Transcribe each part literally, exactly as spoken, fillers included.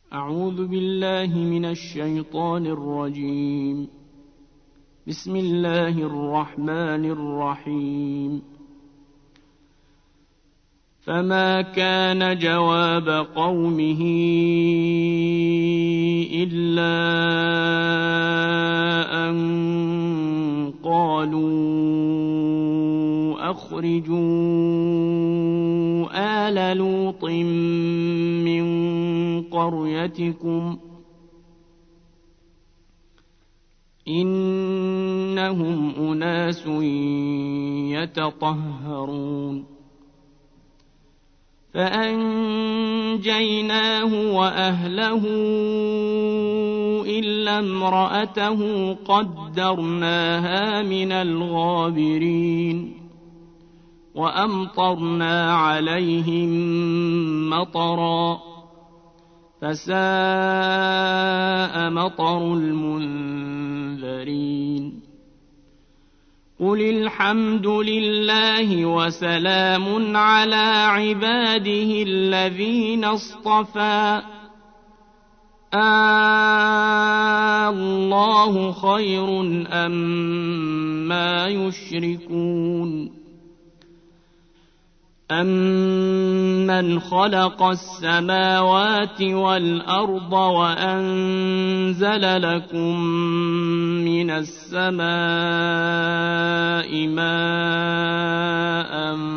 أعوذ بالله من الشيطان الرجيم. بسم الله الرحمن الرحيم. فما كان جواب قومه إلا أن قالوا أخرجوا آل لوط من قريتكم إنهم أناس يتطهرون. فأنجيناه وأهله إلا امرأته قدرناها من الغابرين. وأمطرنا عليهم مطرا فساء مطر المنذرين. قل الحمد لله وسلام على عباده الذين اصطفى الله خير أما يشركون. أَمَّنْ خَلَقَ السَّمَاوَاتِ وَالْأَرْضَ وَأَنزَلَ لَكُم مِّنَ السَّمَاءِ مَاءً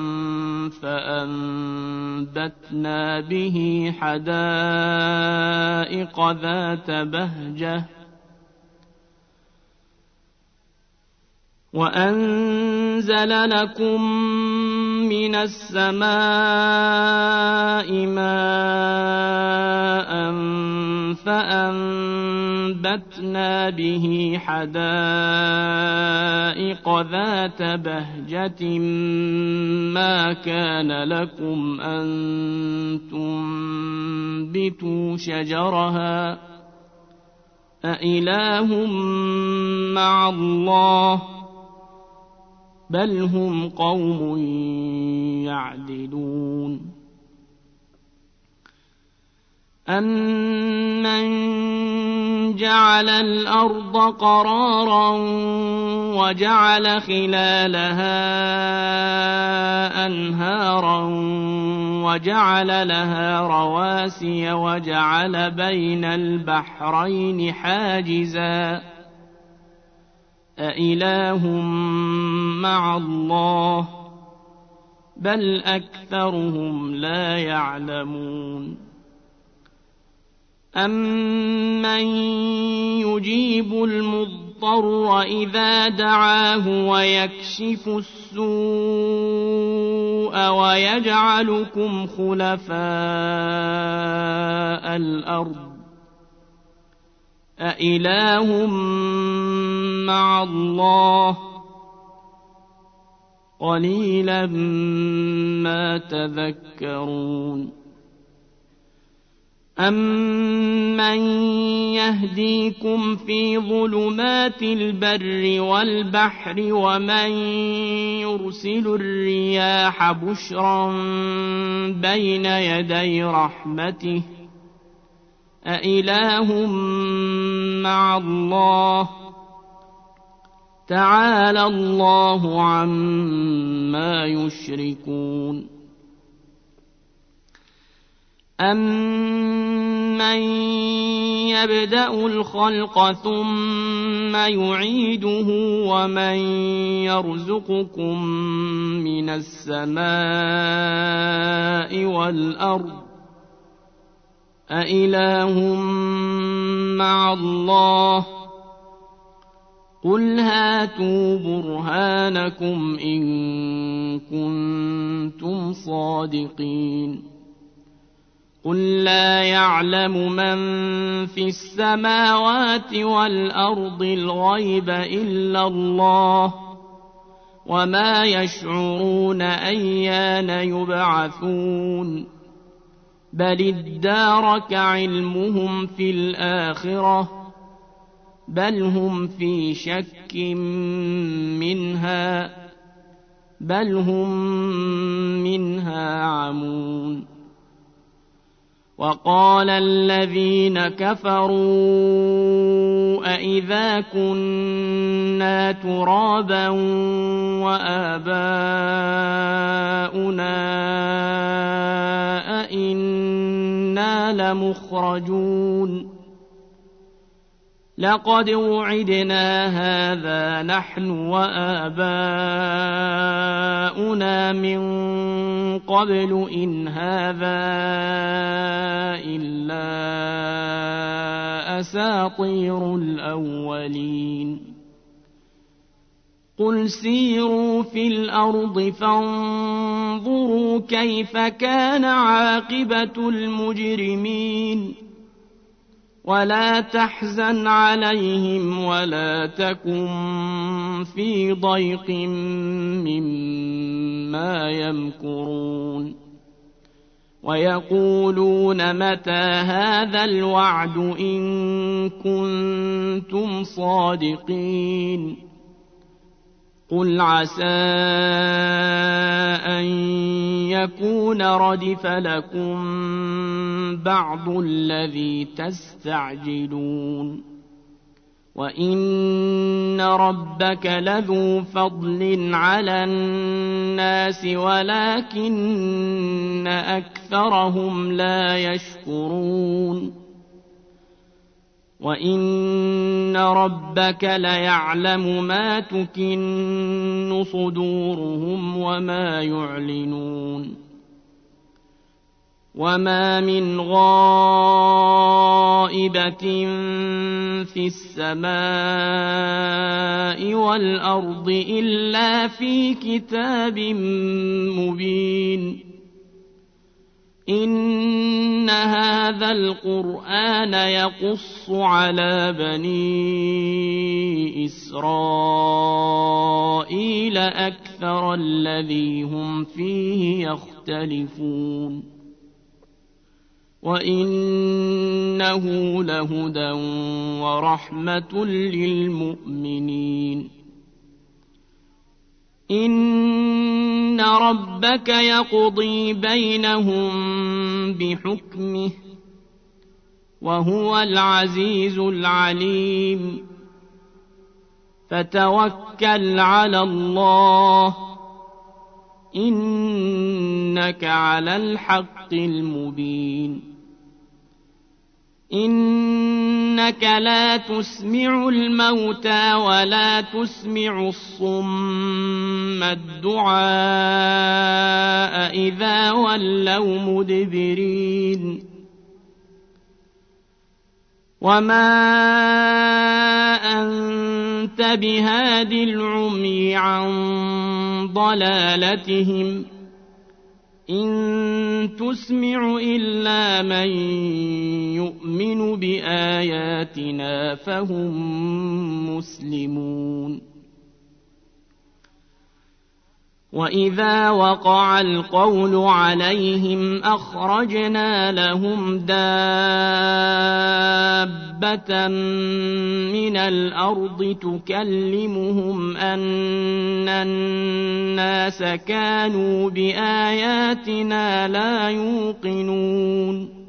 فَأَنبَتْنَا بِهِ حَدَائِقَ ذَاتَ بَهْجَةٍ وَأَنزَلَ لَكُم مِّنَ السَّمَاءِ مَاءً فَأَنبَتْنَا بِهِ حَدَائِقَ ذَاتَ بَهْجَةٍ مَّا كَانَ لَكُمْ أَن تُنبِتُوا شَجَرَهَا أَإِلَٰهٌ مَّعَ اللَّهِ بل هم قوم يعدلون. أَمَّنْ جَعَلَ الْأَرْضَ قَرَارًا وَجَعَلَ خِلَالَهَا أَنْهَارًا وَجَعَلَ لَهَا رَوَاسِيَ وَجَعَلَ بَيْنَ الْبَحْرَيْنِ حَاجِزًا أَإِلَٰهٌ مَّعَ اللَّهِ بل أكثرهم لا يعلمون. أَمَّن يُجِيبُ الْمُضْطَرَّ إِذَا دَعَاهُ وَيَكْشِفُ السُّوءَ وَيَجْعَلُكُمْ خُلَفَاءَ الْأَرْضِ أَإِلَٰهٌ مَّعَ اللَّهِ قَلِيلًا مَّا تَذَكَّرُونَ. أَمَّن يَهْدِيكُمْ فِي ظُلُمَاتِ الْبَرِّ وَالْبَحْرِ وَمَن يُرْسِلُ الرِّيَاحَ بُشْرًا بَيْنَ يَدَيْ رَحْمَتِهِ أَإِلَٰهٌ مَّعَ اللَّهِ تَعَالَى اللَّهُ عَمَّا يُشْرِكُونَ. أَمَّن يَبْدَأُ الْخَلْقَ ثُمَّ يُعِيدُهُ وَمَن يَرْزُقُكُم مِّنَ السَّمَاءِ وَالْأَرْضِ أَإِلَٰهٌ مَّعَ اللَّهِ قُلْ هَاتُوا بُرْهَانَكُمْ إِن كُنتُمْ صَادِقِينَ. قُل لَّا يَعْلَمُ مَن فِي السَّمَاوَاتِ وَالْأَرْضِ الْغَيْبَ إِلَّا اللَّهُ وَمَا يَشْعُرُونَ أَيَّانَ يُبْعَثُونَ. بَلِ ادَّارَكَ عِلْمُهُمْ فِي الْآخِرَةِ بل هم في شك منها بل هم منها عمون. وقال الذين كفروا أإذا كنا ترابا وآباؤنا أإنا لمخرجون لقد وعدنا هذا نحن وآباؤنا من قبل إن هذا إلا أساطير الأولين قل سيروا في الأرض فانظروا كيف كان عاقبة المجرمين ولا تحزن عليهم ولا تكن في ضيق مما يمكرون ويقولون متى هذا الوعد إن كنتم صادقين قل عسى أن يكون ردف لكم بعض الذي تستعجلون وإن ربك لذو فضل على الناس ولكن أكثرهم لا يشكرون وإن ربك ليعلم ما تكن صدورهم وما يعلنون وما من غائبة في السماء والأرض إلا في كتاب مبين إن هذا القرآن يقص على بني إسرائيل أكثر الذي هم فيه يختلفون وإنه لهدى ورحمة للمؤمنين إن ربك يقضي بينهم بحكمه وهو العزيز العليم فتوكل على الله إنك على الحق المبين إنك لا تسمع الموتى ولا تسمع الصم الدعاء إذا ولوا مدبرين وما أنت بهاد العمي عن ضلالتهم إن تسمع إلا من يؤمن بآياتنا فهم مسلمون وإذا وقع القول عليهم أخرجنا لهم دابة من الأرض تكلمهم أن الناس كانوا بآياتنا لا يوقنون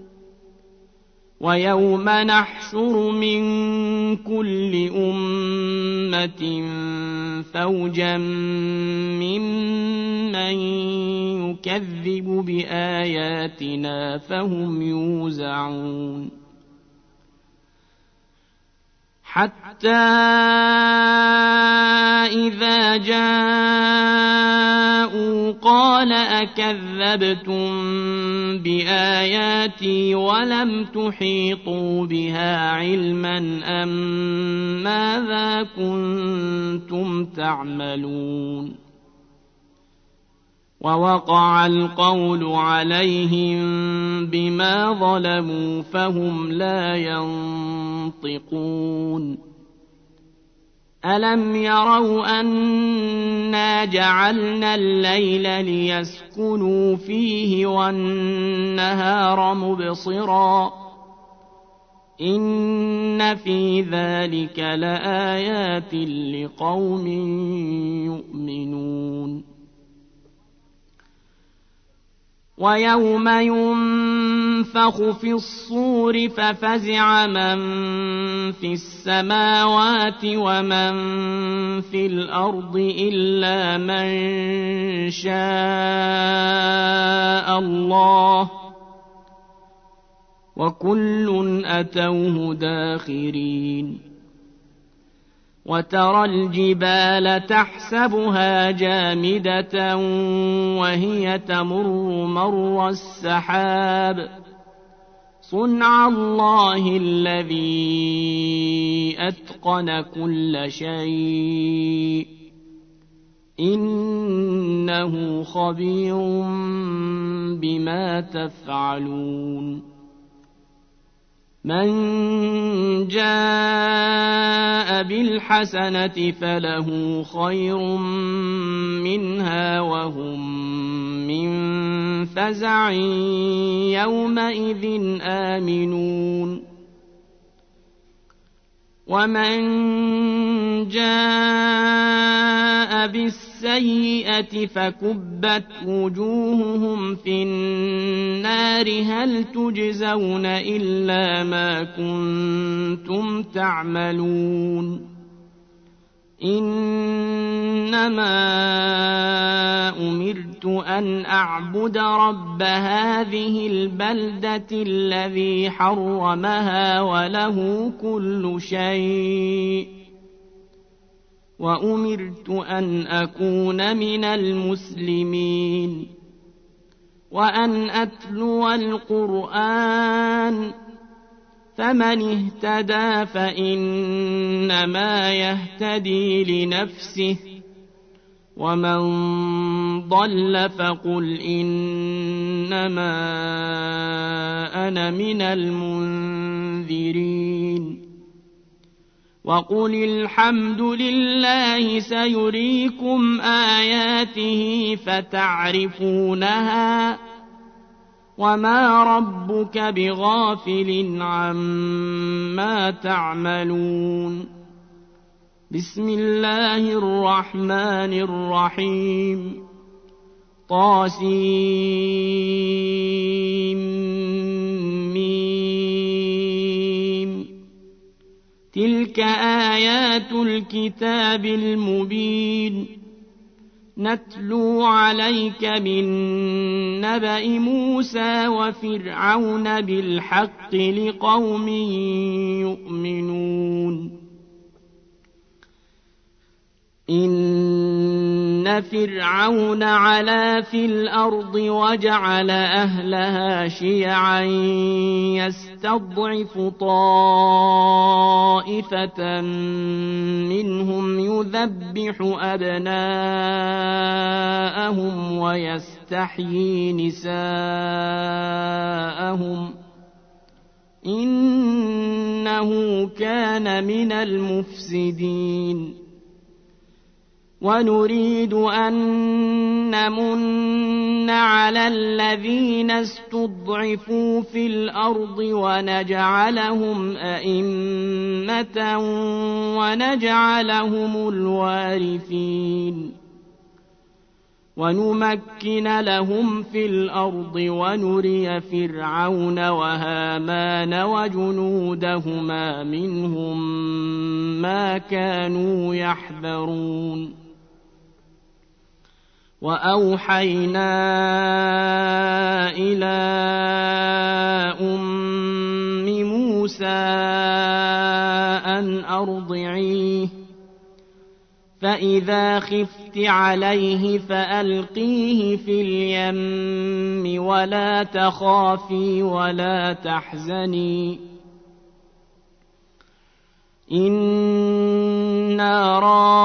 ويوم نحشر من كل أمة فوجا ممن يكذب بآياتنا فهم يوزعون حتى إذا جاءوا قال أكذبتم بآياتي ولم تحيطوا بها علما أم ماذا كنتم تعملون ووقع القول عليهم بما ظلموا فهم لا ينطقون ألم يروا أنا جعلنا الليل ليسكنوا فيه والنهار مبصرا إن في ذلك لآيات لقوم يؤمنون ويوم ينفخ في الصور ففزع من في السماوات ومن في الأرض إلا من شاء الله وكل أتوه داخرين وترى الجبال تحسبها جامدة وهي تمر مر السحاب صنع الله الذي أتقن كل شيء إنه خبير بما تفعلون من جاء بالحسنة فله خير منها وهم من فزع يومئذ آمنون ومن جاء بالسيئة فكبت وجوههم في النار هل تجزون إلا ما كنتم تعملون إنما أمرت أن أعبد رب هذه البلدة الذي حرمها وله كل شيء وأمرت أن أكون من المسلمين وأن أتلو القرآن فمن اهتدى فإنما يهتدي لنفسه ومن ضل فقل إنما أنا من المنذرين وقل الحمد لله سيريكم آياته فتعرفونها وما ربك بغافل عما تعملون بسم الله الرحمن الرحيم طاسيم تلك آيات الكتاب المبين نتلو عليك من نبأ موسى وفرعون بالحق لقوم يؤمنون إن فرعون علا في الأرض وجعل أهلها شيعا يستضعف طائفة منهم يذبح أبناءهم ويستحيي نساءهم إنه كان من المفسدين ونريد أن نمن على الذين استضعفوا في الأرض ونجعلهم أئمة ونجعلهم الوارثين ونمكن لهم في الأرض ونري فرعون وهامان وجنودهما منهم ما كانوا يحذرون وأوحينا إلى أم موسى أن أرضعيه فإذا خفت عليه فألقيه في اليم ولا تخافي ولا تحزني إنا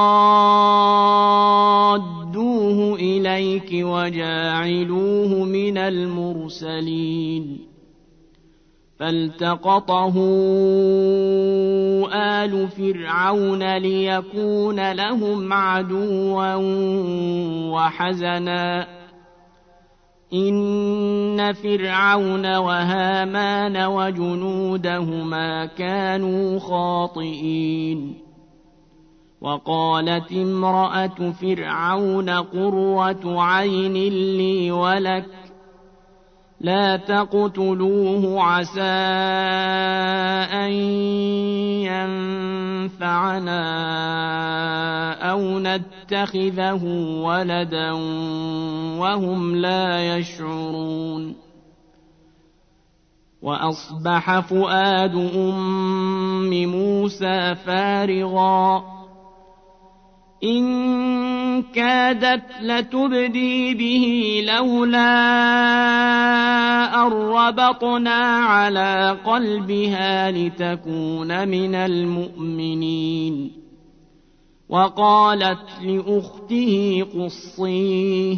رادوه إليك وجاعلوه من المرسلين فالتقطه آل فرعون ليكون لهم عدوا وحزنا إن فرعون وهامان وجنودهما كانوا خاطئين وقالت امرأة فرعون قرة عين لي ولك لا تقتلوه عسى أن ينفعنا أو نتخذه ولدا وهم لا يشعرون. وأصبح فؤاد أم موسى فارغا إن كادت لتبدي به لولا أن ربطنا على قلبها لتكون من المؤمنين. وقالت لأخته قصيه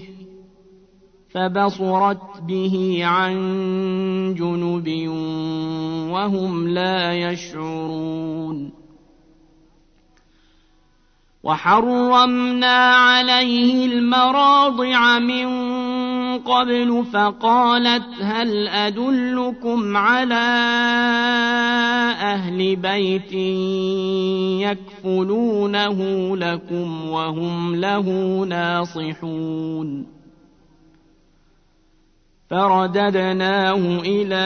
فبصرت به عن جنب وهم لا يشعرون. وحرمنا عليه المراضع من قبل فقالت هل أدلكم على أهل بيت يكفلونه لكم وهم له ناصحون. فرددناه إلى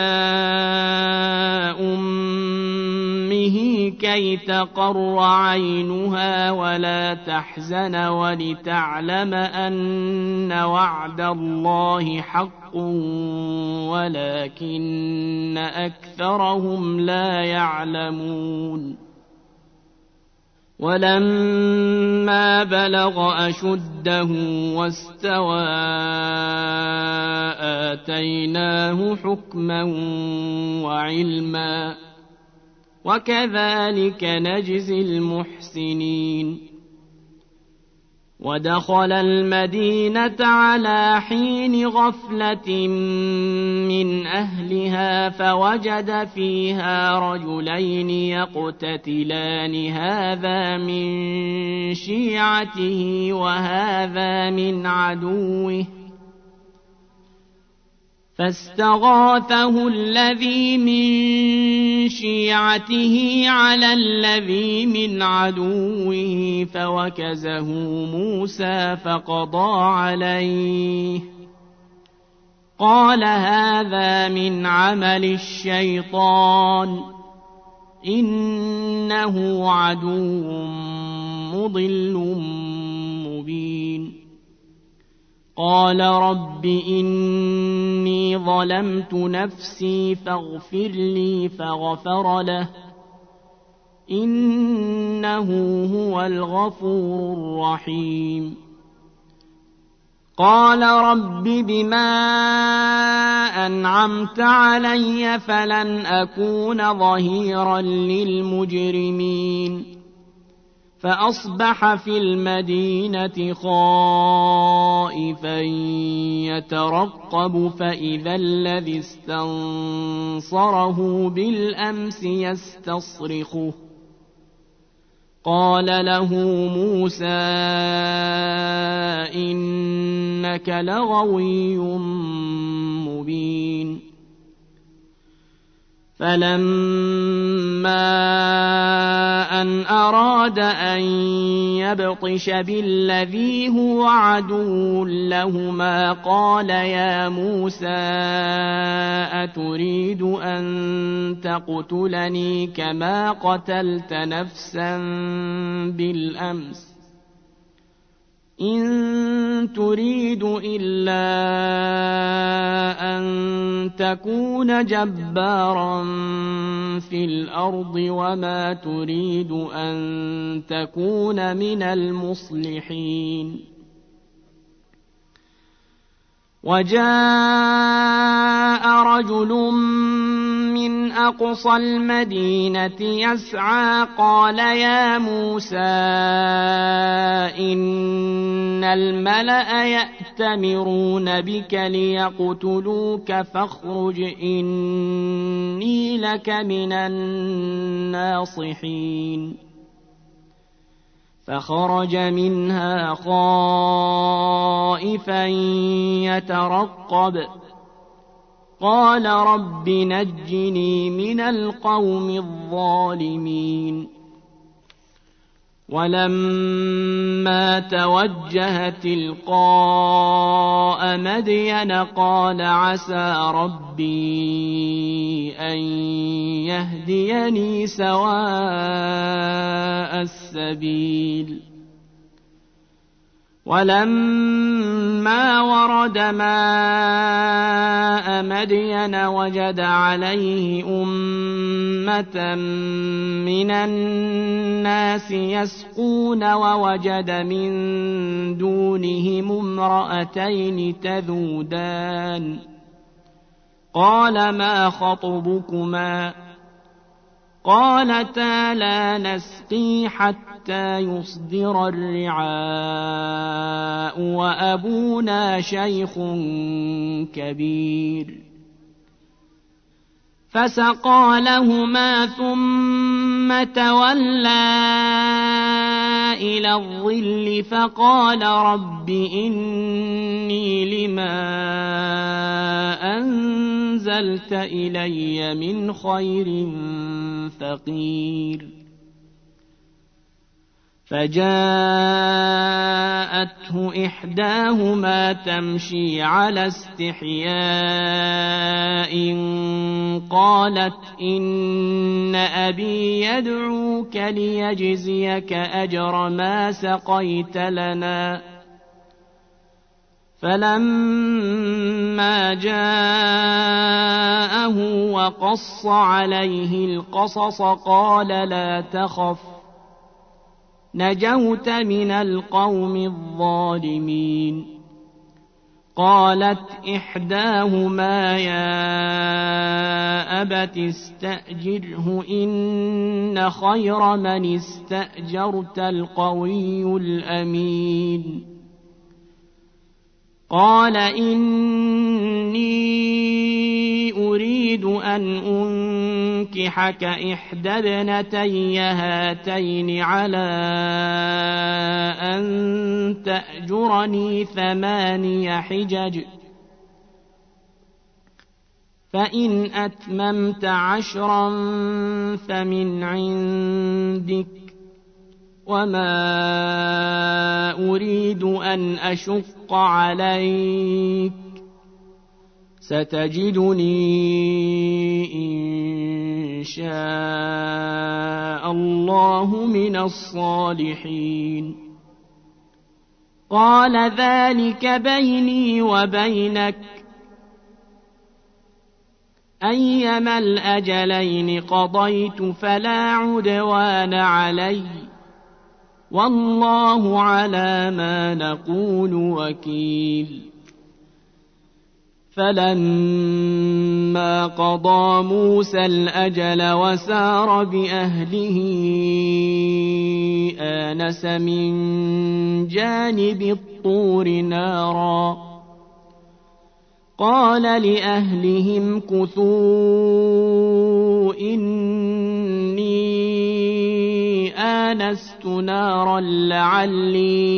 أمه كي تقر عينها ولا تحزن ولتعلم أن وعد الله حق ولكن أكثرهم لا يعلمون. ولما بلغ أشده واستوى آتيناه حكما وعلما وكذلك نجزي المحسنين. ودخل المدينة على حين غفلة من أهلها فوجد فيها رجلين يقتتلان هذا من شيعته وهذا من عدوه فاستغاثه الذي من شيعته على الذي من عدوه فوكزه موسى فقضى عليه قال هذا من عمل الشيطان إنه عدو مضل مبين. قال رب إني ظلمت نفسي فاغفر لي فغفر له إنه هو الغفور الرحيم. قال رب بما أنعمت علي فلن أكون ظهيرا للمجرمين. فأصبح في المدينة خائفا يترقب فإذا الذي استنصره بالأمس يستصرخه قال له موسى إنك لغوي مبين. فلما أن أراد أن يبطش بالذي هو عدو لهما قال يا موسى أتريد أن تقتلني كما قتلت نفسا بالأمس إن تريد إلا أن تكون جبارا في الأرض وما تريد أن تكون من المصلحين. وجاء رجل من أقصى المدينة يسعى قال يا موسى إن الملأ يأتمرون بك ليقتلوك فاخرج إني لك من الناصحين. فخرج منها خائفا يترقب قال رب نجني من القوم الظالمين. ولما توجه تلقاء مدين قال عسى ربي أن يهديني سواء السبيل ولما ورد ماء مدين وجد عليه أمة من الناس يسقون ووجد من دونهم امرأتين تذودان قال ما خطبكما قالتا لا نسقي حتى يصدر الرعاء وأبونا شيخ كبير فسقى لهما ثم تولى إلى الظل فقال رب إني لما أنزلت إلي من خير فقير فجاءته إحداهما تمشي على استحياء قالت إن أبي يدعوك ليجزيك أجر ما سقيت لنا فلما جاءه وقص عليه القصص قال لا تخف نجوت من القوم الظالمين قالت إحداهما يا أبت استأجره إن خير من استأجرت القوي الأمين قال إني أريد أن أنكحك إحدى ابنتي هاتين على أن تأجرني ثماني حجج فإن أتممت عشرا فمن عندك وما أريد أن أشق عليك ستجدني إن شاء الله من الصالحين قال ذلك بيني وبينك أيما الأجلين قضيت فلا عدوان علي والله على ما نقول وكيل فلما قضى موسى الأجل وسار بأهله آنس من جانب الطور نارا قال لأهلهم كثوا إني آنست نارا لعلي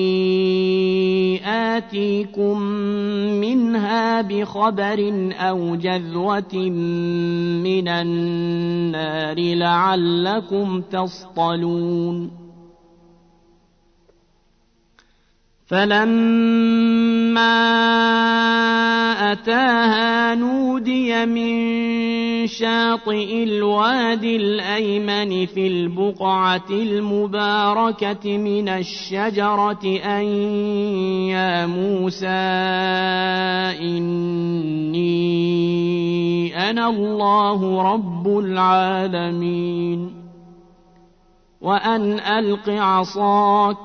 آتيكم منها بخبر أو جذوة من النار لعلكم تصطلون فلما أتاها نودي من شاطئ الوادي الأيمن في البقعة المباركة من الشجرة أن يا موسى إني أنا الله رب العالمين وأن ألق عصاك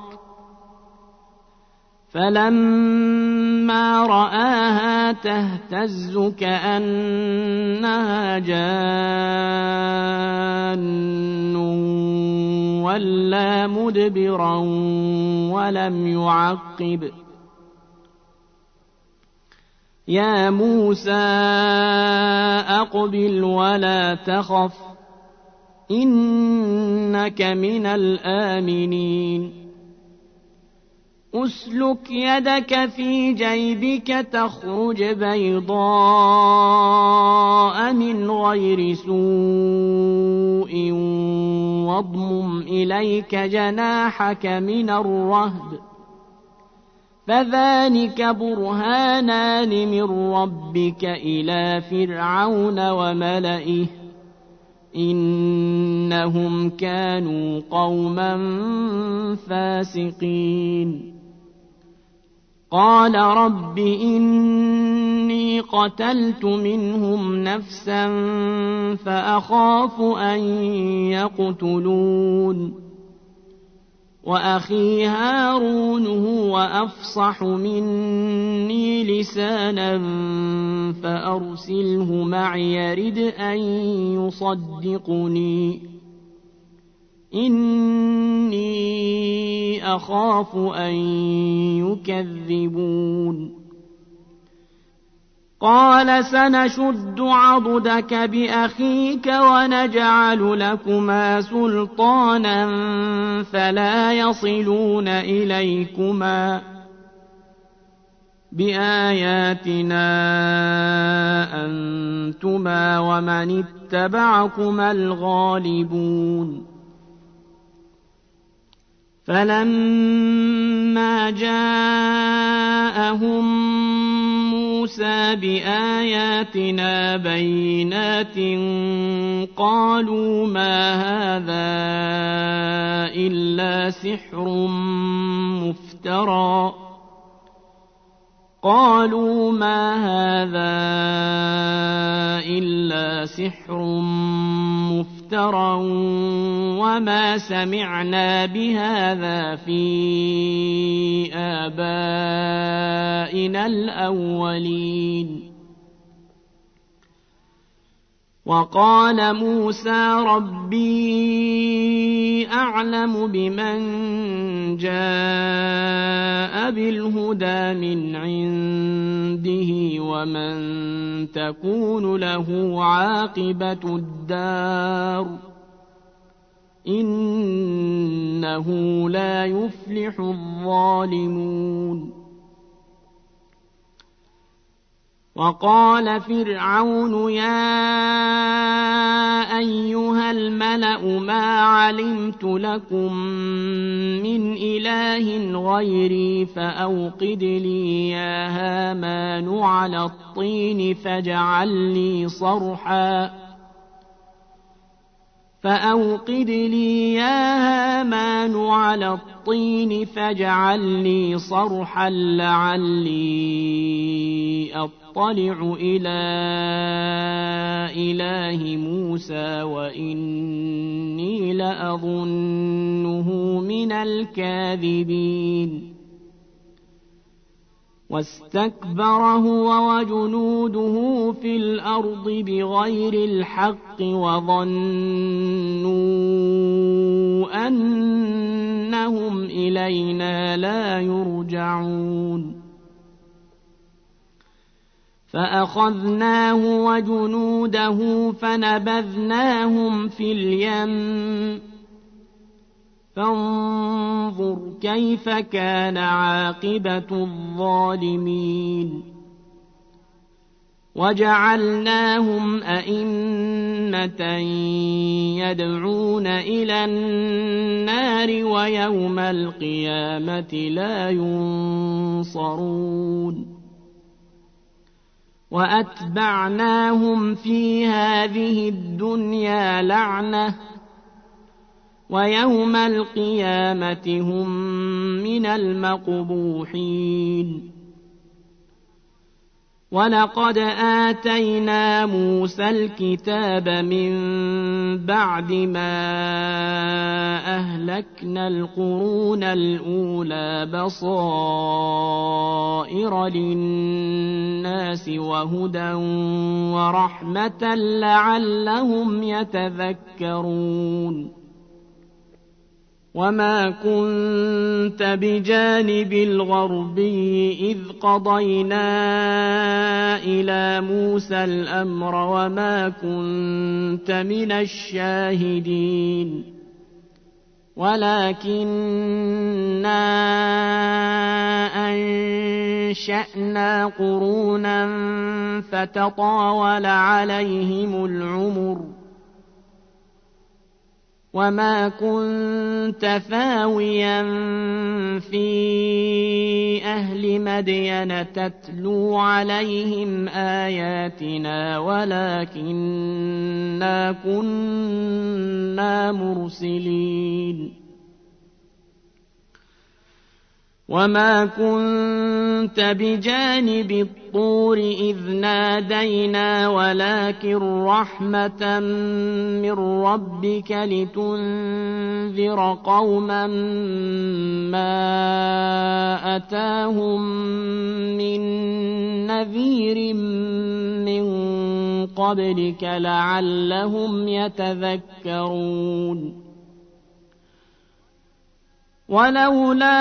فلما رآها تهتز كأنها جان ولا مدبرا ولم يعقب يا موسى أقبل ولا تخف إنك من الآمنين أسلك يدك في جيبك تخرج بيضاء من غير سوء واضمم إليك جناحك من الرهب فذلك برهانان من ربك إلى فرعون وملئه إنهم كانوا قوما فاسقين قال رب إني قتلت منهم نفسا فأخاف أن يقتلون وأخي هارون هو أفصح مني لسانا فأرسله معي يرد أن يصدقني إني أخاف أن يكذبون قال سنشد عضدك بأخيك ونجعل لكما سلطانا فلا يصلون إليكما بآياتنا أنتما ومن اتبعكما الغالبون فلما جاءهم موسى بآياتنا بينات قالوا ما هذا إلا سحر مفترى قالوا ما هذا إلا سحر مفترى وما سمعنا بهذا في آبائنا الأولين وقال موسى ربي أعلم بمن جاء بالهدى من عنده ومن تكون له عاقبة الدار إنه لا يفلح الظالمون وقال فرعون يا أيها الملأ ما علمت لكم من إله غيري فأوقد لي يا هامان على الطين فاجعل لي صرحا فأوقد لي يا هامان على الطين فاجعل لي صرحا لعلي أطلع إلى إله موسى وإني لأظنه من الكاذبين واستكبر هو وجنوده في الأرض بغير الحق وظنوا أنهم إلينا لا يرجعون فأخذناه وجنوده فنبذناهم في اليم فانظر كيف كان عاقبة الظالمين وجعلناهم أئمة يدعون إلى النار ويوم القيامة لا ينصرون وأتبعناهم في هذه الدنيا لعنة ويوم القيامة هم من المقبوحين ولقد آتينا موسى الكتاب من بعد ما أهلكنا القرون الأولى بصائر للناس وهدى ورحمة لعلهم يتذكرون وما كنت بجانب الغربي إذ قضينا إلى موسى الأمر وما كنت من الشاهدين ولكننا أنشأنا قرونا فتطاول عليهم العمر وما كنت ثاويا في أهل مدين تتلو عليهم آياتنا ولكننا كنا مرسلين وما كنت بجانب الطور إذ نادينا ولكن رحمة من ربك لتنذر قوما ما أتاهم من نذير من قبلك لعلهم يتذكرون ولولا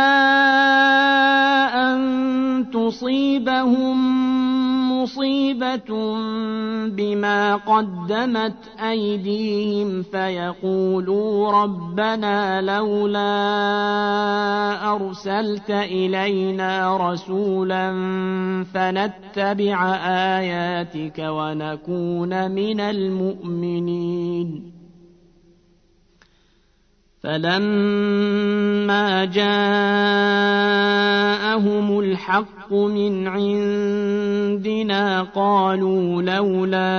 أن تصيبهم مصيبة بما قدمت أيديهم فيقولوا ربنا لولا أرسلت إلينا رسولا فنتبع آياتك ونكون من المؤمنين فلما جاءهم الحق من عندنا قالوا لولا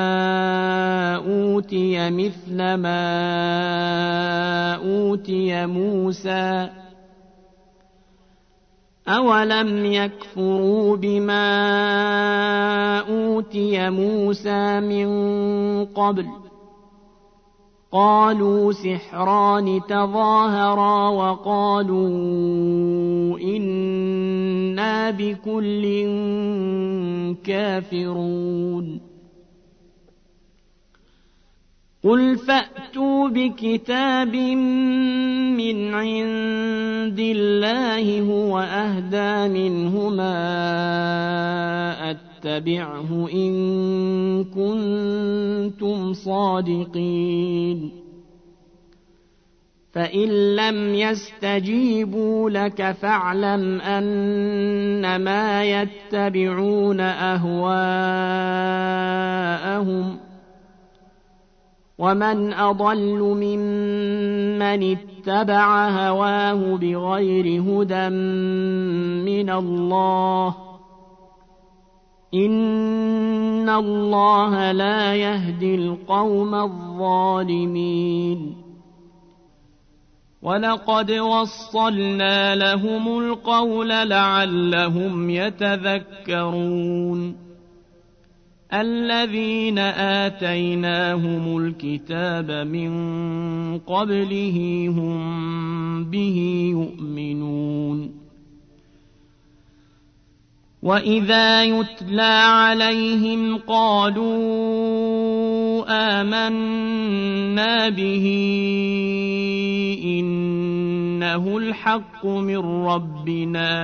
أوتي مثل ما أوتي موسى أولم يكفروا بما أوتي موسى من قبل قالوا سحران تظاهرا وقالوا إنا بكل كافرون قل فأتوا بكتاب من عند الله هو أهدى منهما اتبعه إن كنتم صادقين فإن لم يستجيبوا لك فاعلم أنما يتبعون أهواءهم ومن أضل ممن اتبع هواه بغير هدى من الله إن الله لا يهدي القوم الظالمين ولقد وصلنا لهم القول لعلهم يتذكرون الذين آتيناهم الكتاب من قبله هم به يؤمنون وإذا يتلى عليهم قالوا آمنا به إنه الحق من ربنا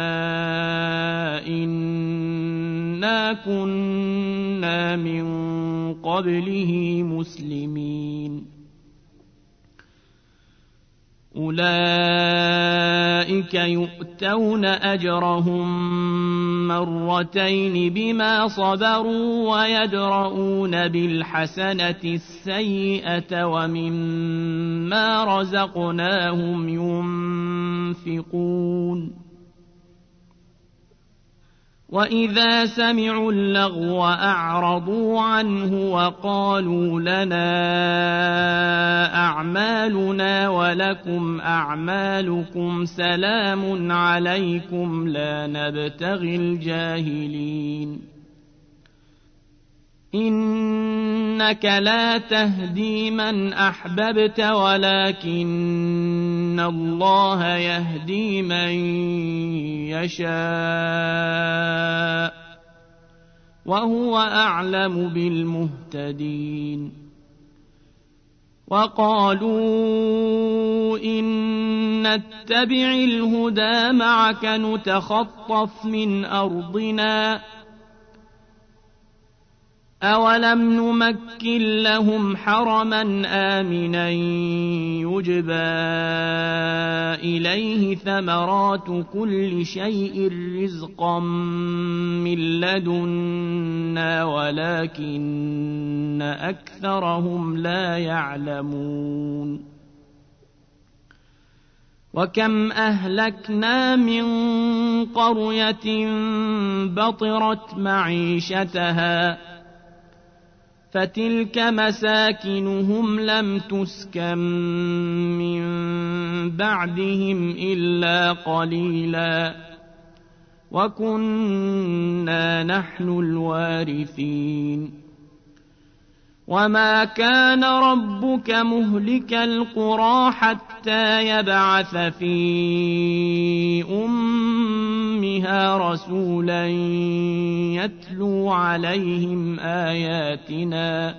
إنا كنا من قبله مسلمين أولئك يؤتون أجرهم مرتين بما صبروا ويدرؤون بالحسنة السيئة ومما رزقناهم ينفقون وإذا سمعوا اللغو أعرضوا عنه وقالوا لنا أعمالنا ولكم أعمالكم سلام عليكم لا نبتغي الجاهلين إنك لا تهدي من أحببت ولكن الله يهدي من يشاء وهو أعلم بالمهتدين وقالوا إن نتبع الهدى معك نتخطف من أرضنا أولم نمكن لهم حرما آمنا يجبى إليه ثمرات كل شيء رزقا من لدنا ولكن أكثرهم لا يعلمون وكم أهلكنا من قرية بطرت معيشتها فتلك مساكنهم لم تسكن من بعدهم إلا قليلا وكنا نحن الوارثين وما كان ربك مهلك القرى حتى يبعث في أمها رسولا يتلو عليهم آياتنا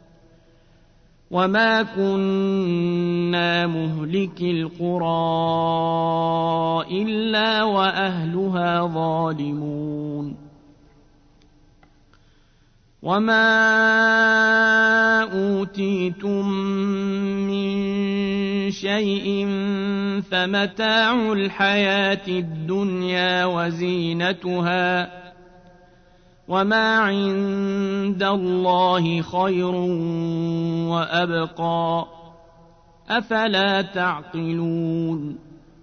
وما كنا مهلك القرى إلا وأهلها ظالمون وما أوتيتم من شيء فمتاع الحياة الدنيا وزينتها وما عند الله خير وأبقى أفلا تعقلون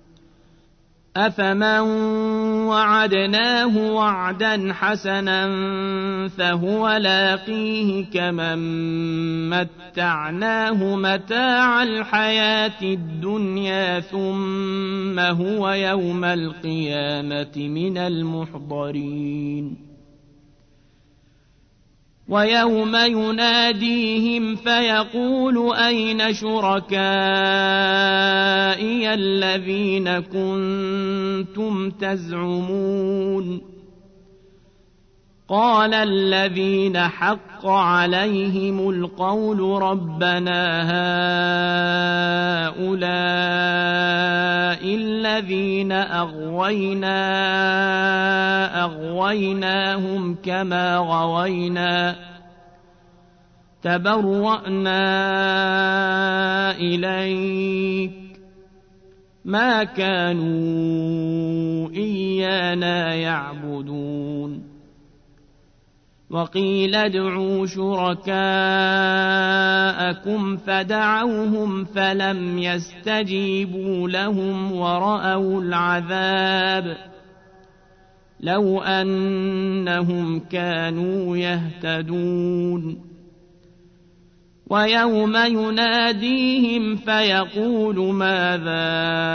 أفمن وعدناه وعدا حسنا فهو لاقيه كمن متعناه متاع الحياة الدنيا ثم هو يوم القيامة من المحضرين ويوم يناديهم فيقول أين شركائي الذين كنتم تزعمون قال الذين حق عليهم القول ربنا هؤلاء الذين أغوينا أغويناهم كما غوينا تبرأنا إليك ما كانوا إيانا يعبدون وقيل ادعوا شركاءكم فدعوهم فلم يستجيبوا لهم ورأوا العذاب لو أنهم كانوا يهتدون ويوم يناديهم فيقول ماذا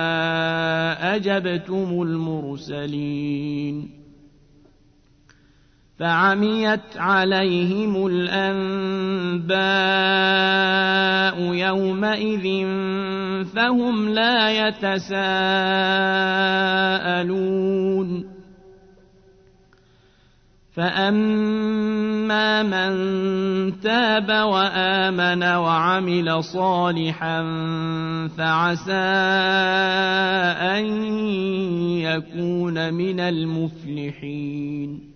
أجبتم المرسلين فعميت عليهم الأنباء يومئذ فهم لا يتساءلون فأما من تاب وآمن وعمل صالحا فعسى أن يكون من المفلحين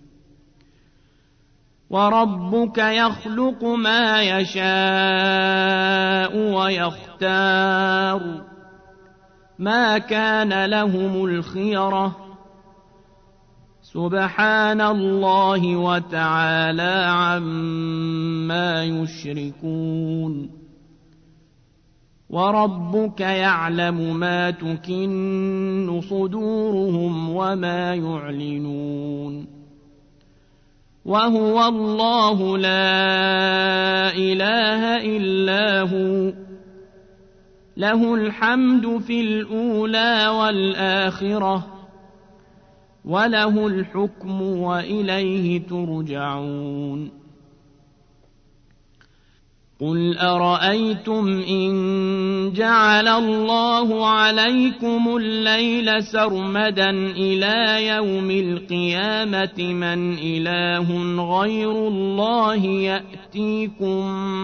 وربك يخلق ما يشاء ويختار ما كان لهم الخيرة سبحان الله وتعالى عما يشركون وربك يعلم ما تكن صدورهم وما يعلنون وهو الله لا إله إلا هو له الحمد في الأولى والآخرة وله الحكم وإليه ترجعون قل أرأيتم إن جعل الله عليكم الليل سرمدا إلى يوم القيامة من إله غير الله يأتيكم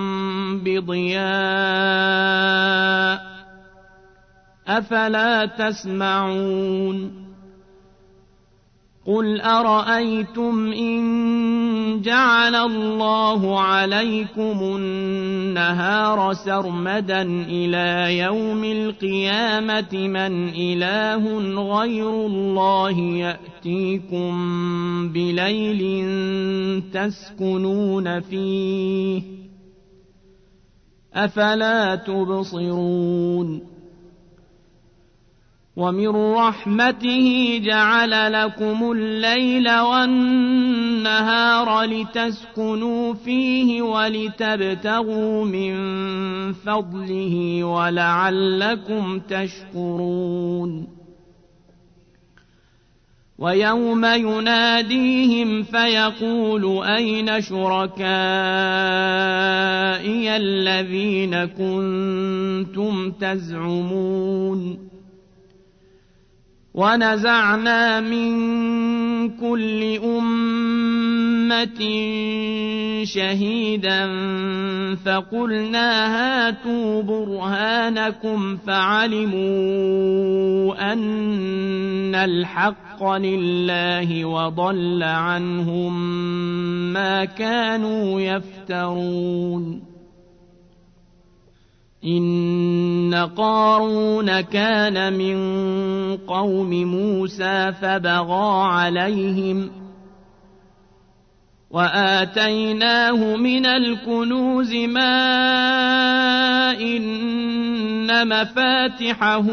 بضياء أفلا تسمعون قل أرأيتم إن جعل الله عليكم النهار سرمدا إلى يوم القيامة من إله غير الله يأتيكم بليل تسكنون فيه أفلا تبصرون ومن رحمته جعل لكم الليل والنهار لتسكنوا فيه ولتبتغوا من فضله ولعلكم تشكرون ويوم يناديهم فيقول أين شركائي الذين كنتم تزعمون ونزعنا من كل أمة شهيدا فقلنا هاتوا برهانكم فعلموا أن الحق لله وضل عنهم ما كانوا يفترون إن قارون كان من قوم موسى فبغى عليهم وآتيناه من الكنوز ما إن مفاتحه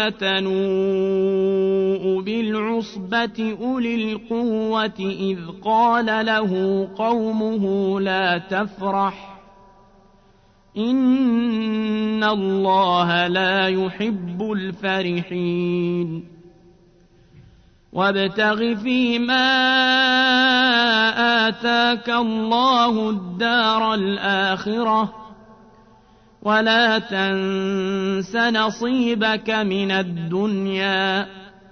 لتنوء بالعصبة أولي القوة إذ قال له قومه لا تفرح إن الله لا يحب الفرحين وابتغ فيما آتاك الله الدار الآخرة ولا تنس نصيبك من الدنيا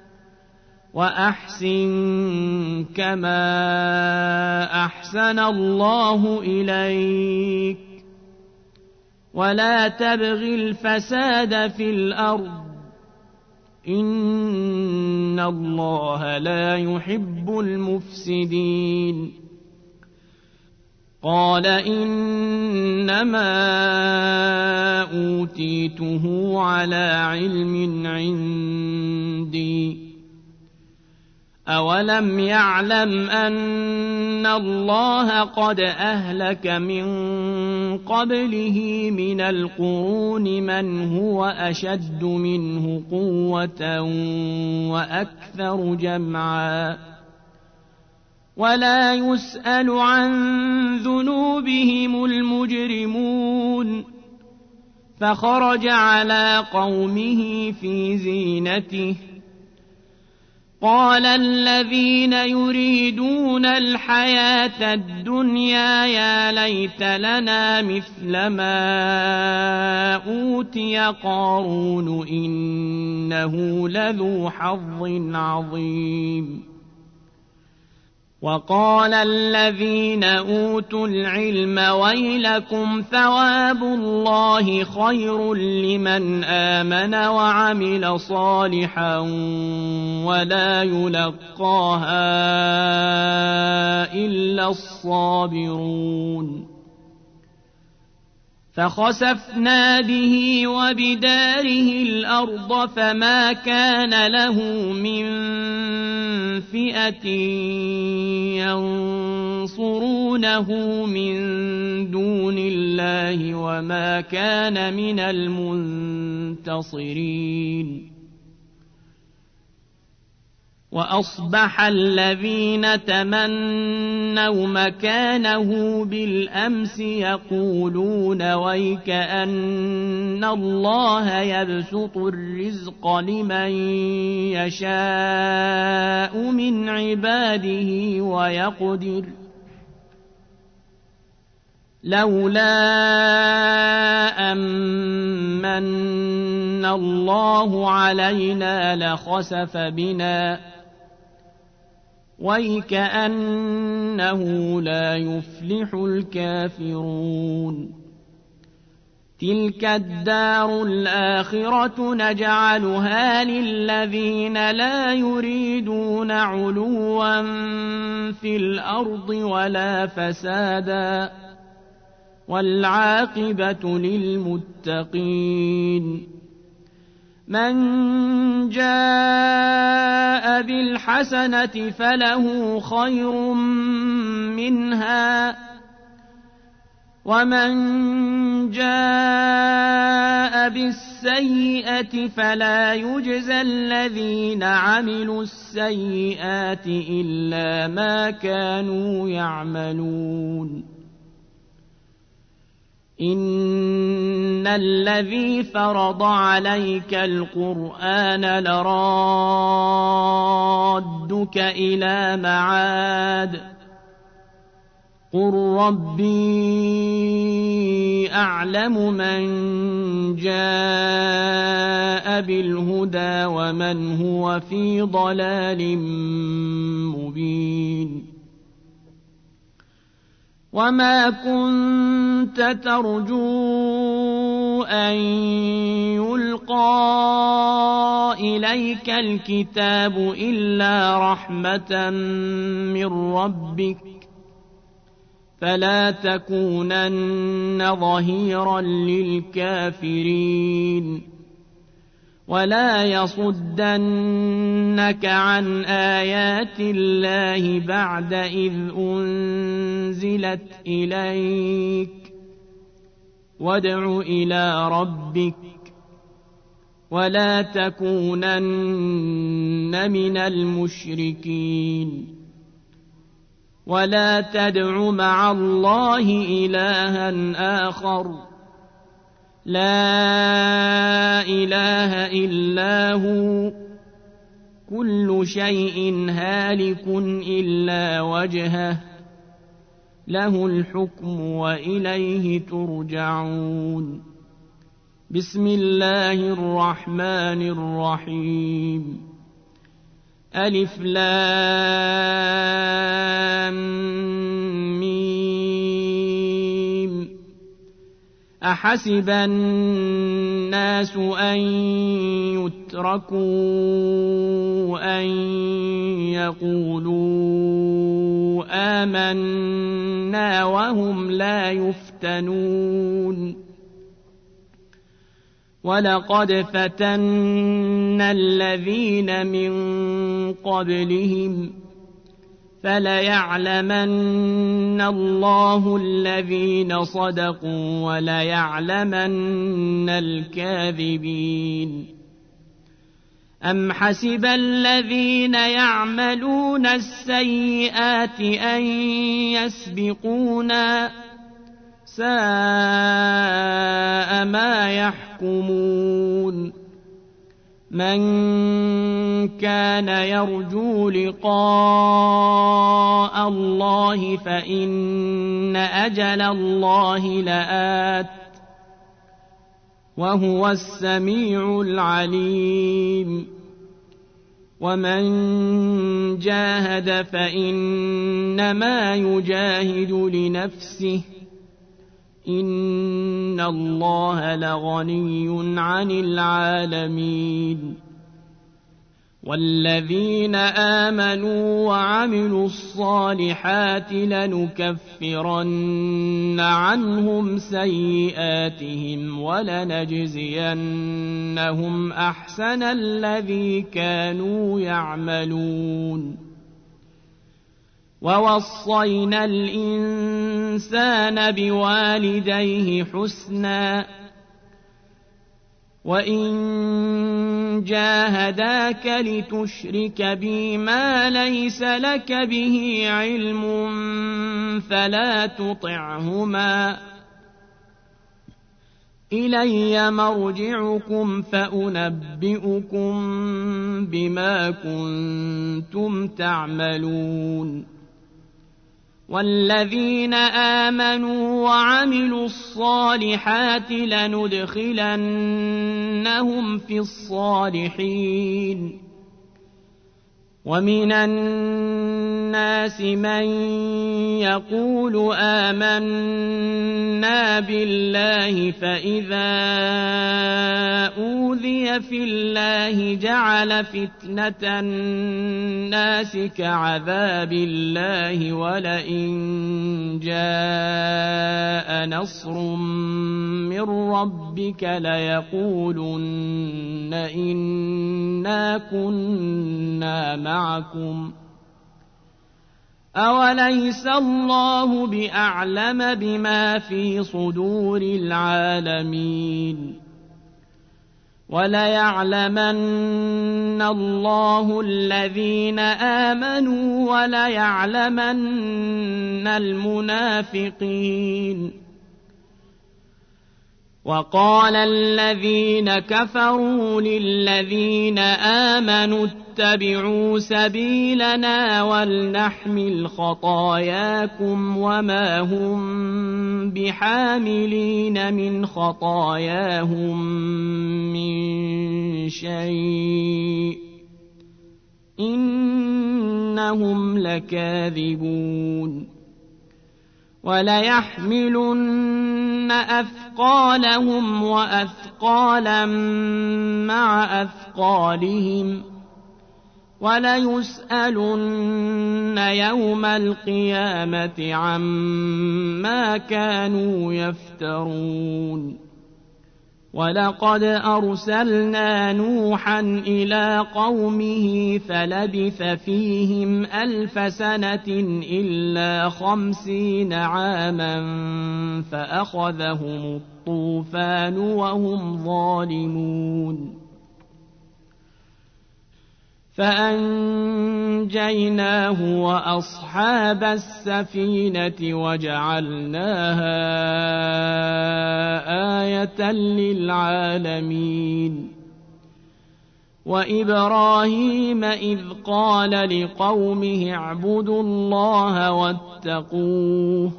وأحسن كما أحسن الله إليك ولا تبغ الفساد في الأرض إن الله لا يحب المفسدين قال إنما أوتيته على علم عندي أولم يعلم أن الله قد أهلك من قبله من القرون من هو أشد منه قوة وأكثر جمعا ولا يسأل عن ذنوبهم المجرمون فخرج على قومه في زينته قال الذين يريدون الحياة الدنيا يا ليت لنا مثل ما أوتي قارون إنه لذو حظ عظيم وقال الذين أوتوا العلم ويلكم ثواب الله خير لمن آمن وعمل صالحا ولا يلقاها إلا الصابرون فخسفنا به وبداره الأرض فما كان له من فئة ينصرونه من دون الله وما كان من المنتصرين وأصبح الذين تمنوا مكانه بالأمس يقولون ويكأن الله يبسط الرزق لمن يشاء من عباده ويقدر لولا أمن الله علينا لخسف بنا ويكأنه لا يفلح الكافرون تلك الدار الآخرة نجعلها للذين لا يريدون علوا في الأرض ولا فسادا والعاقبة للمتقين من جاء بالحسنة فله خير منها ومن جاء بالسيئة فلا يجزى الذين عملوا السيئات إلا ما كانوا يعملون إن الذي فرض عليك القرآن لرادك إلى معاد قل ربي أعلم من جاء بالهدى ومن هو في ضلال مبين وما كنت ترجو أن يلقى إليك الكتاب إلا رحمة من ربك فلا تكونن ظهيرا للكافرين ولا يصدنك عن آيات الله بعد إذ أنزلت إليك وادع إلى ربك ولا تكونن من المشركين ولا تدع مع الله إلها آخر لا إله إلا هو كل شيء هالك إلا وجهه له الحكم وإليه ترجعون بسم الله الرحمن الرحيم ألف لام ميم أحسب الناس أن يتركوا أن يقولوا آمنا وهم لا يفتنون ولقد فتنا الذين من قبلهم فليعلمن الله الذين صدقوا وليعلمن الكاذبين أم حسب الذين يعملون السيئات أن يسبقونا ساء ما يحكمون من كان يرجو لقاء الله فإن أجل الله لآت وهو السميع العليم ومن جاهد فإنما يجاهد لنفسه إن الله لغني عن العالمين والذين آمنوا وعملوا الصالحات لنكفرن عنهم سيئاتهم ولنجزينهم أحسن الذي كانوا يعملون ووصينا الإنسان بوالديه حسنا وإن جاهداك لتشرك بي ما ليس لك به علم فلا تطعهما إلي مرجعكم فأنبئكم بما كنتم تعملون والذين آمنوا وعملوا الصالحات لندخلنهم في الصالحين ومن الناس من يقول آمنا بالله فإذا أوذي في الله جعل فتنة الناس كعذاب الله ولئن جاء نصر من ربك ليقولن إنا كنا معكم أوليس الله بأعلم بما في صدور العالمين وليعلمن الله الذين آمنوا وليعلمن المنافقين وقال الذين كفروا للذين آمنوا اتبعوا سبيلنا ولنحمل خطاياكم وما هم بحاملين من خطاياهم من شيء إنهم لكاذبون وليحملن أثقالهم وأثقالا مع أثقالهم وليسألن يوم القيامة عما كانوا يفترون ولقد أرسلنا نوحا إلى قومه فلبث فيهم ألف سنة إلا خمسين عاما فأخذهم الطوفان وهم ظالمون فأنجيناه وأصحاب السفينة وجعلناها آية للعالمين وإبراهيم إذ قال لقومه اعبدوا الله واتقوه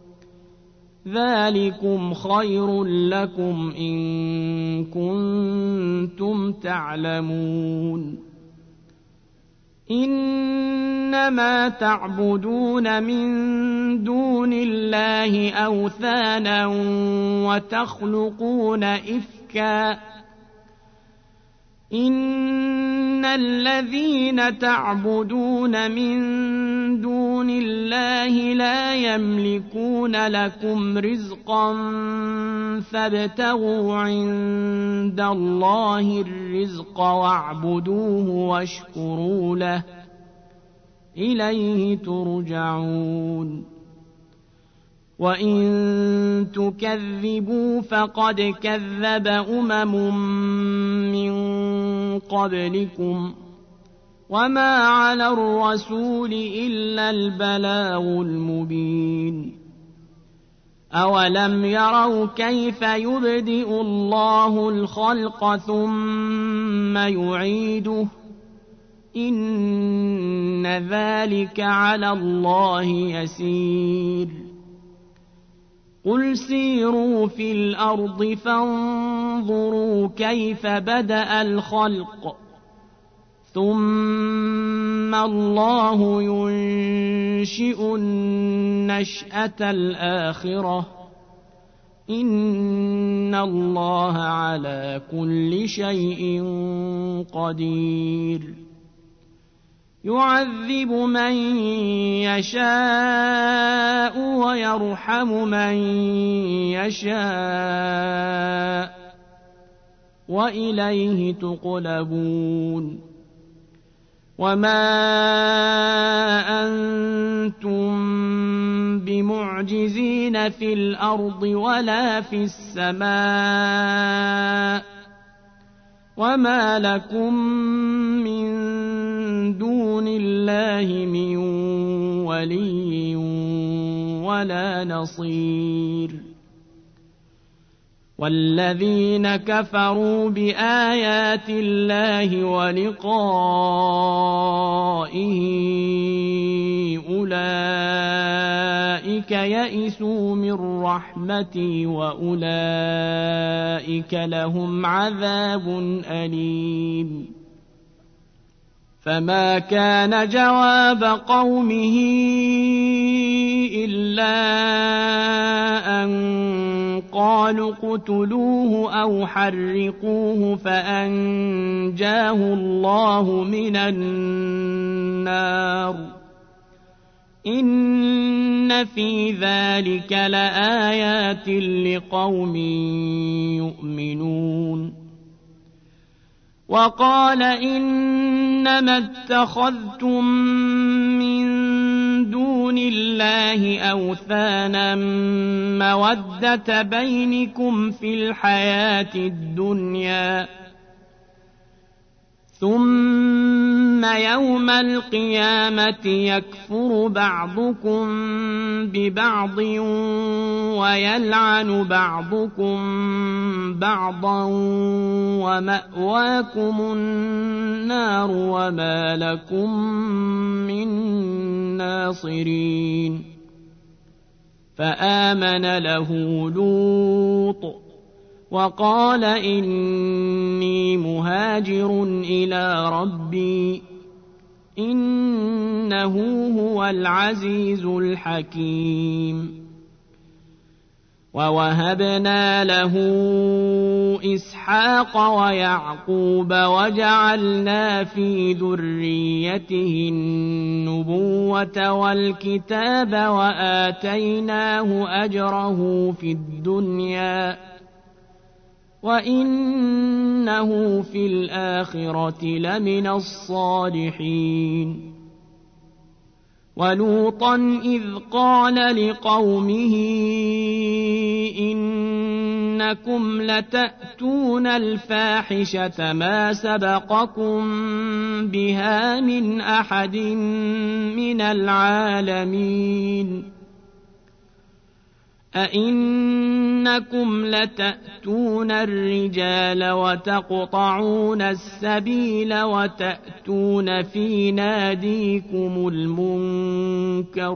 ذلكم خير لكم إن كنتم تعلمون إنما تعبدون من دون الله أوثانا وتخلقون إفكا إن الذين تعبدون من دون الله لا يملكون لكم رزقا فابتغوا عند الله الرزق واعبدوه واشكروا له إليه ترجعون وإن تكذبوا فقد كذب أمم من قبلكم وما على الرسول إلا البلاغ المبين أولم يروا كيف يبدئ الله الخلق ثم يعيده إن ذلك على الله يسير قل سيروا في الأرض فانظروا كيف بدأ الخلق ثم الله ينشئ النشأة الآخرة إن الله على كل شيء قدير يعذب من يشاء ويرحم من يشاء وإليه تقلبون وما أنتم بمعجزين في الأرض ولا في السماء وما لكم من دون الله من ولي ولا نصير والذين كفروا بآيات الله ولقائه أولئك يئسوا من رحمتي وأولئك لهم عذاب أليم فما كان جواب قومه إلا أن قالوا اقتلوه أو حرقوه فأنجاه الله من النار إن في ذلك لآيات لقوم يؤمنون. وقال إنما اتخذتم من دون الله أوثانا مودة بينكم في الحياة الدنيا ثم يوم القيامة يكفر بعضكم ببعض ويلعن بعضكم بعضا ومأواكم النار وما لكم من ناصرين. فآمن له لوط وقال إني مهاجر إلى ربي إنه هو العزيز الحكيم. ووهبنا له إسحاق ويعقوب وجعلنا في ذريته النبوة والكتاب وآتيناه أجره في الدنيا وإنه في الآخرة لمن الصالحين. ولوطا إذ قال لقومه إنكم لتأتون الفاحشة ما سبقكم بها من أحد من العالمين أئنكم لتأتون الرجال وتقطعون السبيل وتأتون في ناديكم المنكر.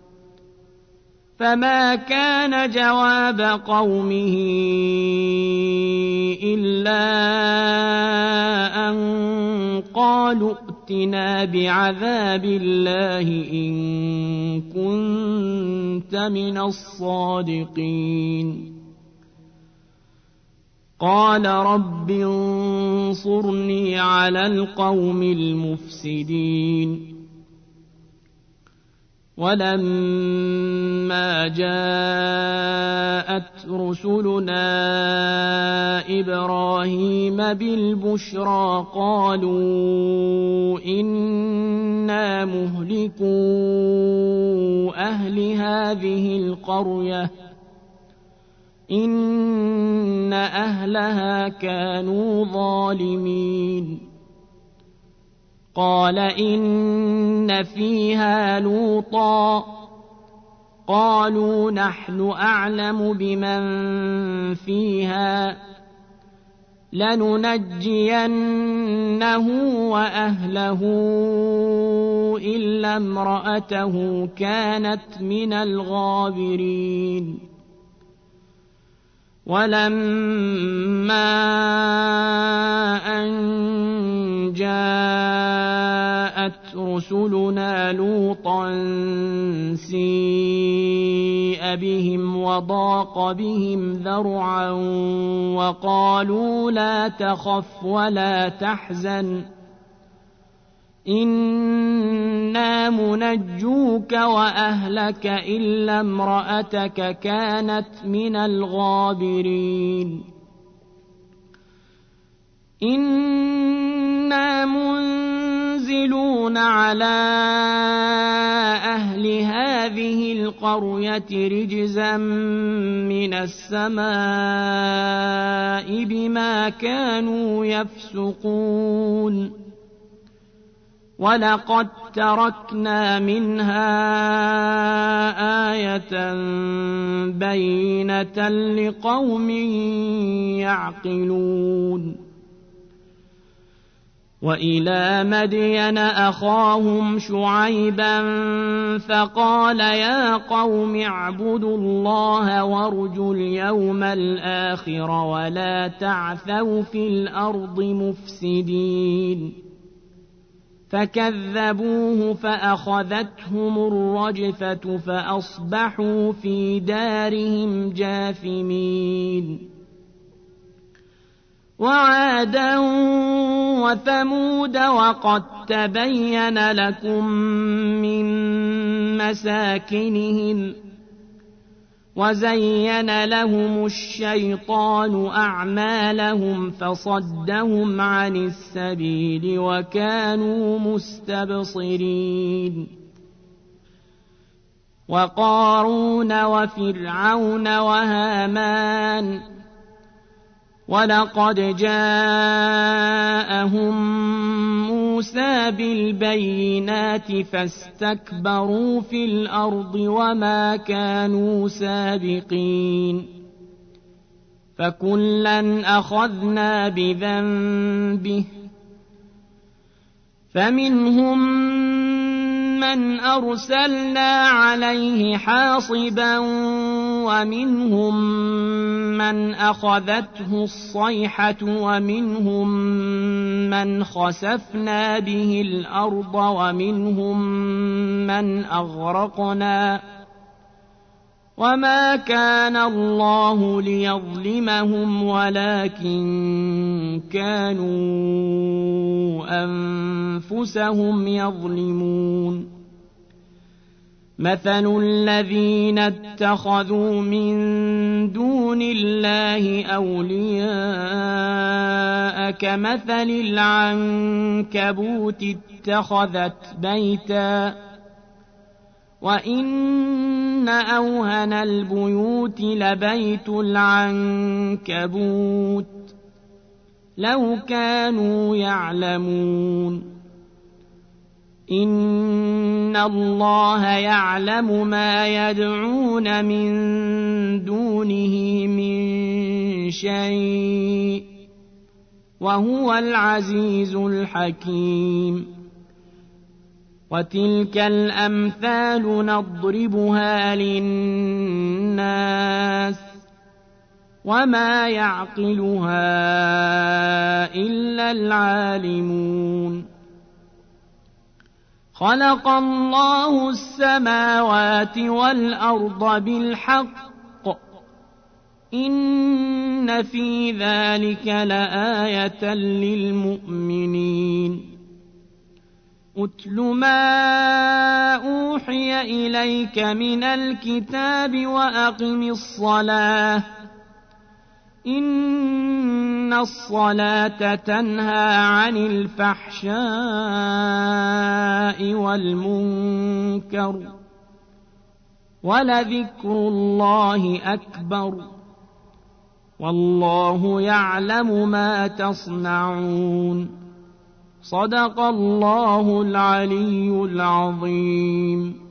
فما كان جواب قومه إلا أن قالوا ائتنا بعذاب الله إن كنت من الصادقين. قال رب انصرني على القوم المفسدين. ولما جاءت رسلنا إبراهيم بالبشرى قالوا إنا مهلكو أهل هذه القرية إن أهلها كانوا ظالمين. قال إن فيها لوطا قالوا نحن أعلم بمن فيها لننجينه وأهله إلا امرأته كانت من الغابرين. ولما أن جاءت رسلنا لوطا سيء بهم وضاق بهم ذرعا وقالوا لا تخف ولا تحزن إنا منجوك وأهلك إلا امرأتك كانت من الغابرين. إنا منزلون على أهل هذه القرية رجزا من السماء بما كانوا يفسقون. ولقد تركنا منها آية بينة لقوم يعقلون. وإلى مدين أخاهم شعيبا فقال يا قوم اعبدوا الله وارجوا اليوم الآخر ولا تعثوا في الأرض مفسدين. فكذبوه فأخذتهم الرجفة فأصبحوا في دارهم جاثمين. وعادا وثمود وقد تبين لكم من مساكنهم وزين لهم الشيطان أعمالهم فصدهم عن السبيل وكانوا مستبصرين. وقارون وفرعون وهامان ولقد جاءهم موسى بالبينات فاستكبروا في الأرض وما كانوا سابقين. فكلا أخذنا بذنبه فمنهم من أرسلنا عليه حاصبا ومنهم من أخذته الصيحة ومنهم من خسفنا به الأرض ومنهم من أغرقنا وما كان الله ليظلمهم ولكن كانوا أنفسهم يظلمون. مثل الذين اتخذوا من دون الله أولياء كمثل العنكبوت اتخذت بيتا وإن أوهن البيوت لبيت العنكبوت لو كانوا يعلمون. إن الله يعلم ما يدعون من دونه من شيء وهو العزيز الحكيم. وتلك الأمثال نضربها للناس وما يعقلها إلا العالمون. خلق الله السماوات والأرض بالحق إن في ذلك لآية للمؤمنين. أتل ما أوحي إليك من الكتاب وأقم الصلاة إن الصلاة تنهى عن الفحشاء والمنكر ولذكر الله أكبر والله يعلم ما تصنعون. صدق الله العلي العظيم.